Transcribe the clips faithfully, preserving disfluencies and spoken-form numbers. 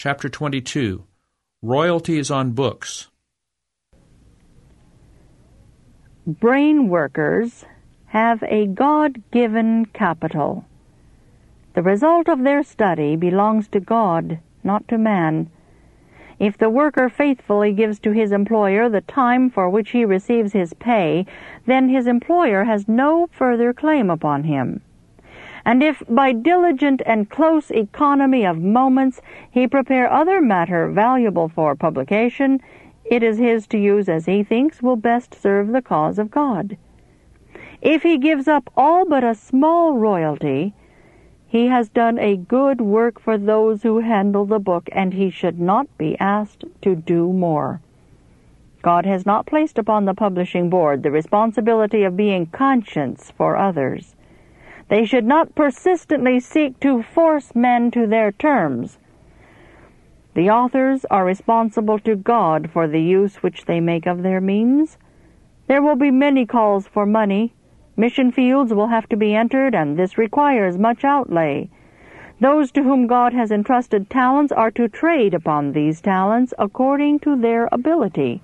Chapter twenty-two. Royalties on Books. Brain workers have a God-given capital. The result of their study belongs to God, not to man. If the worker faithfully gives to his employer the time for which he receives his pay, then his employer has no further claim upon him. And if by diligent and close economy of moments he prepare other matter valuable for publication, it is his to use as he thinks will best serve the cause of God. If he gives up all but a small royalty, he has done a good work for those who handle the book, and he should not be asked to do more. God has not placed upon the publishing board the responsibility of being conscience for others. They should not persistently seek to force men to their terms. The authors are responsible to God for the use which they make of their means. There will be many calls for money. Mission fields will have to be entered, and this requires much outlay. Those to whom God has entrusted talents are to trade upon these talents according to their ability,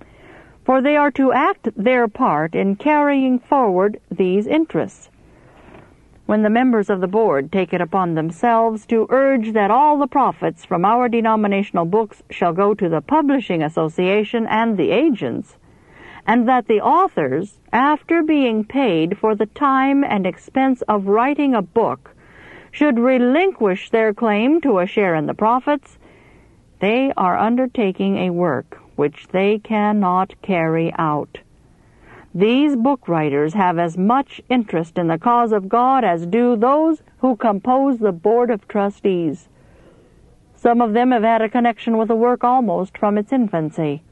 for they are to act their part in carrying forward these interests. When the members of the board take it upon themselves to urge that all the profits from our denominational books shall go to the Publishing Association and the agents, and that the authors, after being paid for the time and expense of writing a book, should relinquish their claim to a share in the profits, they are undertaking a work which they cannot carry out. These book writers have as much interest in the cause of God as do those who compose the Board of Trustees. Some of them have had a connection with the work almost from its infancy.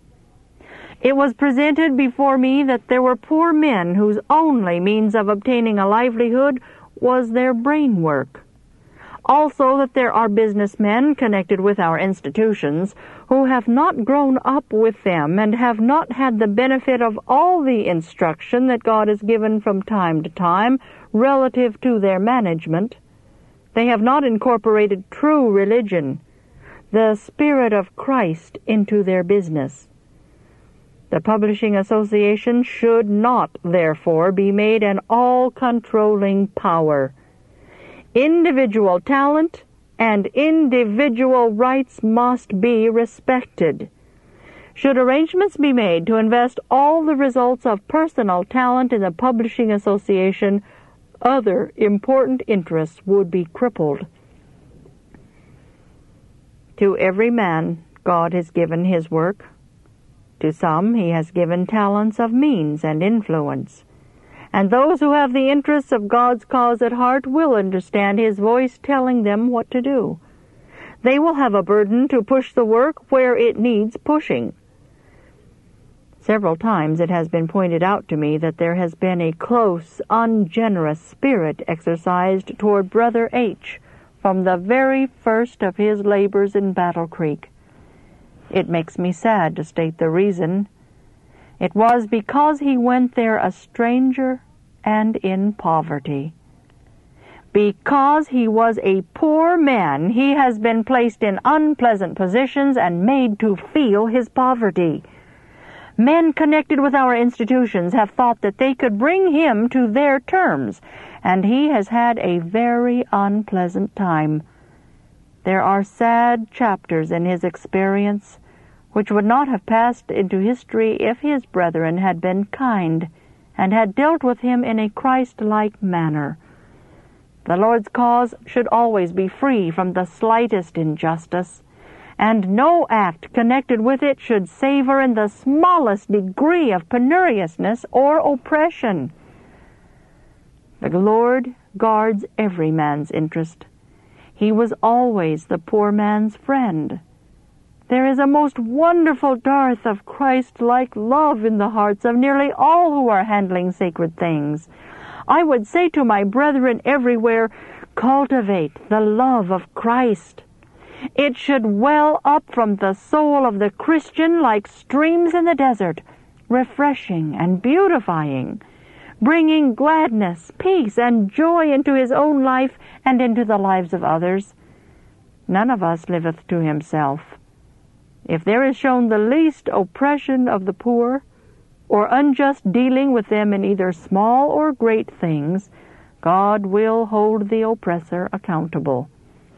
It was presented before me that there were poor men whose only means of obtaining a livelihood was their brain work. Also that there are businessmen connected with our institutions who have not grown up with them and have not had the benefit of all the instruction that God has given from time to time relative to their management. They have not incorporated true religion, the Spirit of Christ, into their business. The Publishing Association should not, therefore, be made an all-controlling power. Individual talent and individual rights must be respected. Should arrangements be made to invest all the results of personal talent in the Publishing Association, other important interests would be crippled. To every man God has given his work. To some he has given talents of means and influence. And those who have the interests of God's cause at heart will understand his voice telling them what to do. They will have a burden to push the work where it needs pushing. Several times it has been pointed out to me that there has been a close, ungenerous spirit exercised toward Brother H. from the very first of his labors in Battle Creek. It makes me sad to state the reason. It was because he went there a stranger and in poverty. Because he was a poor man, he has been placed in unpleasant positions and made to feel his poverty. Men connected with our institutions have thought that they could bring him to their terms, and he has had a very unpleasant time. There are sad chapters in his experience which would not have passed into history if his brethren had been kind and had dealt with him in a Christ-like manner. The Lord's cause should always be free from the slightest injustice, and no act connected with it should savor in the smallest degree of penuriousness or oppression. The Lord guards every man's interest. He was always the poor man's friend. There is a most wonderful dearth of Christ-like love in the hearts of nearly all who are handling sacred things. I would say to my brethren everywhere, cultivate the love of Christ. It should well up from the soul of the Christian like streams in the desert, refreshing and beautifying, bringing gladness, peace, and joy into his own life and into the lives of others. None of us liveth to himself. If there is shown the least oppression of the poor, or unjust dealing with them in either small or great things, God will hold the oppressor accountable.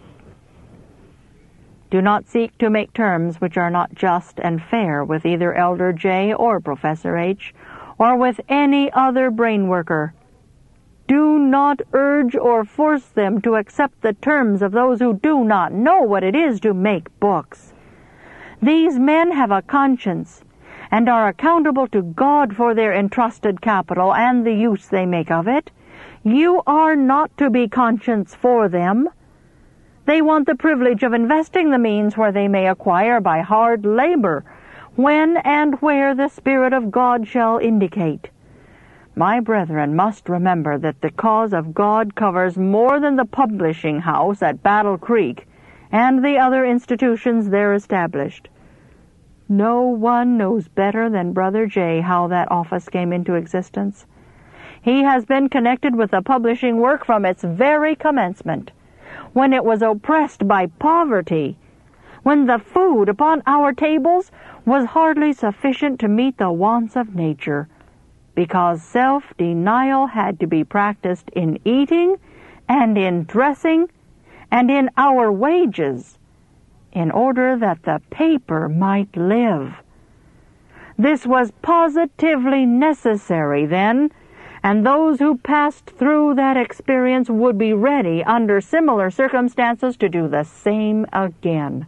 Do not seek to make terms which are not just and fair with either Elder J. or Professor H., or with any other brain worker. Do not urge or force them to accept the terms of those who do not know what it is to make books. These men have a conscience and are accountable to God for their entrusted capital and the use they make of it. You are not to be conscience for them. They want the privilege of investing the means where they may acquire by hard labor, when and where the Spirit of God shall indicate. My brethren must remember that the cause of God covers more than the publishing house at Battle Creek and the other institutions there established. No one knows better than Brother J. how that office came into existence. He has been connected with the publishing work from its very commencement, when it was oppressed by poverty, when the food upon our tables was hardly sufficient to meet the wants of nature, because self-denial had to be practiced in eating and in dressing and in our wages, in order that the paper might live. This was positively necessary then, and those who passed through that experience would be ready under similar circumstances to do the same again.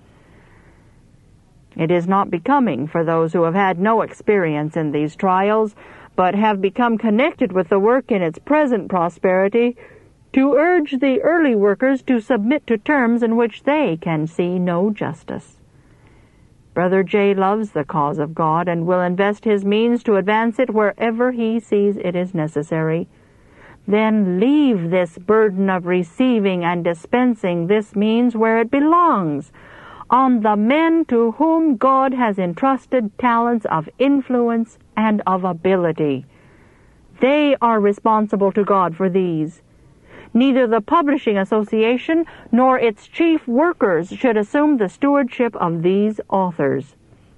It is not becoming for those who have had no experience in these trials, but have become connected with the work in its present prosperity, to urge the early workers to submit to terms in which they can see no justice. Brother J. loves the cause of God and will invest his means to advance it wherever he sees it is necessary. Then leave this burden of receiving and dispensing this means where it belongs, on the men to whom God has entrusted talents of influence and of ability. They are responsible to God for these. Neither the Publishing Association nor its chief workers should assume the stewardship of these authors.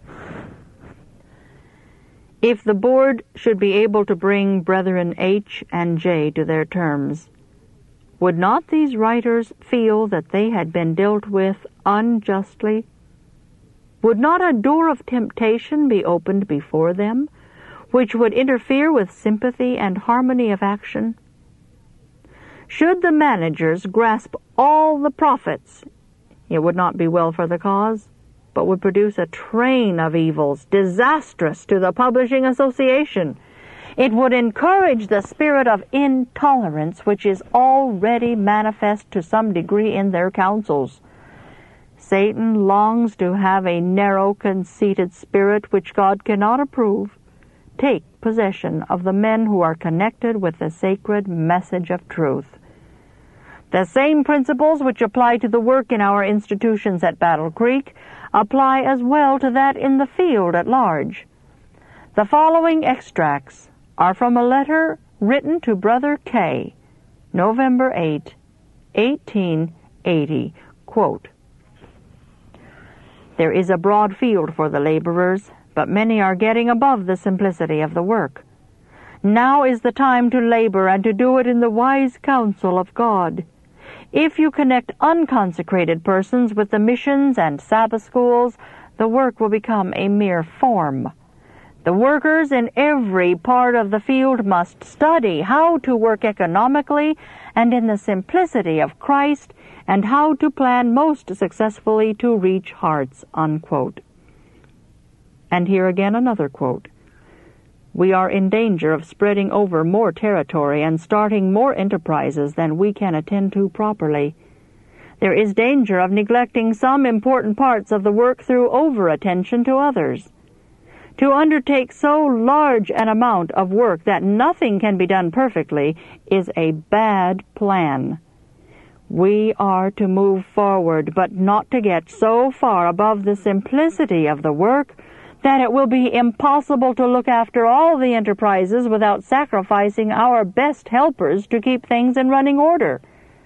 If the board should be able to bring Brethren H. and J. to their terms, would not these writers feel that they had been dealt with unjustly? Would not a door of temptation be opened before them, which would interfere with sympathy and harmony of action? Should the managers grasp all the profits, it would not be well for the cause, but would produce a train of evils disastrous to the Publishing Association. It would encourage the spirit of intolerance which is already manifest to some degree in their councils. Satan longs to have a narrow, conceited spirit which God cannot approve take possession of the men who are connected with the sacred message of truth. The same principles which apply to the work in our institutions at Battle Creek apply as well to that in the field at large. The following extracts are from a letter written to Brother K., November eighth, eighteen eighty. Quote, "There is a broad field for the laborers, but many are getting above the simplicity of the work. Now is the time to labor and to do it in the wise counsel of God. If you connect unconsecrated persons with the missions and Sabbath schools, the work will become a mere form. The workers in every part of the field must study how to work economically and in the simplicity of Christ, and how to plan most successfully to reach hearts." Unquote. And here again another quote. "We are in danger of spreading over more territory and starting more enterprises than we can attend to properly. There is danger of neglecting some important parts of the work through over-attention to others. To undertake so large an amount of work that nothing can be done perfectly is a bad plan. We are to move forward, but not to get so far above the simplicity of the work that it will be impossible to look after all the enterprises without sacrificing our best helpers to keep things in running order.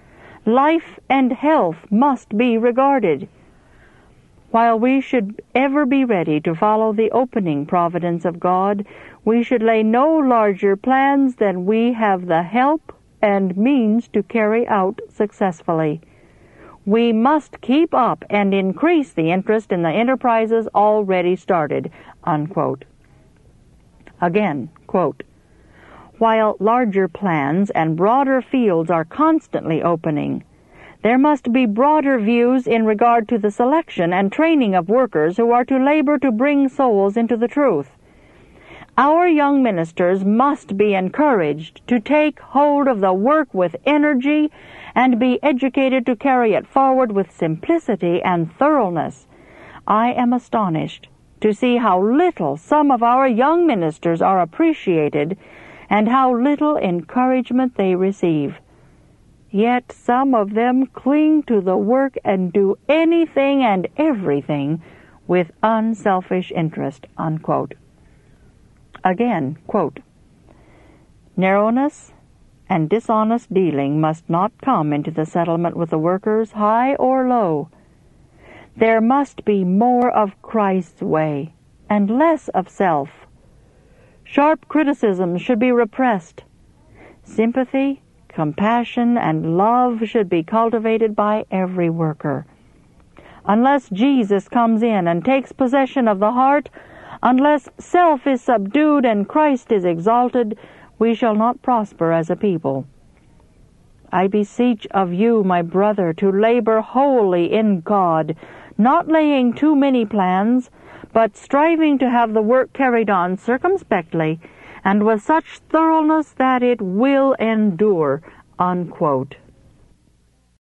life and health must be regarded. While we should ever be ready to follow the opening providence of God, we should lay no larger plans than we have the help and means to carry out successfully. We must keep up and increase the interest in the enterprises already started." Unquote. Again, quote, "While larger plans and broader fields are constantly opening, there must be broader views in regard to the selection and training of workers who are to labor to bring souls into the truth. Our young ministers must be encouraged to take hold of the work with energy and be educated to carry it forward with simplicity and thoroughness. I am astonished to see how little some of our young ministers are appreciated and how little encouragement they receive. Yet some of them cling to the work and do anything and everything with unselfish interest." Unquote. Again, quote, "Narrowness and dishonest dealing must not come into the settlement with the workers, high or low. There must be more of Christ's way and less of self. Sharp criticisms should be repressed. Sympathy, compassion, and love should be cultivated by every worker. Unless Jesus comes in and takes possession of the heart, unless self is subdued and Christ is exalted, we shall not prosper as a people. I beseech of you, my brother, to labor wholly in God, not laying too many plans, but striving to have the work carried on circumspectly and with such thoroughness that it will endure." Unquote.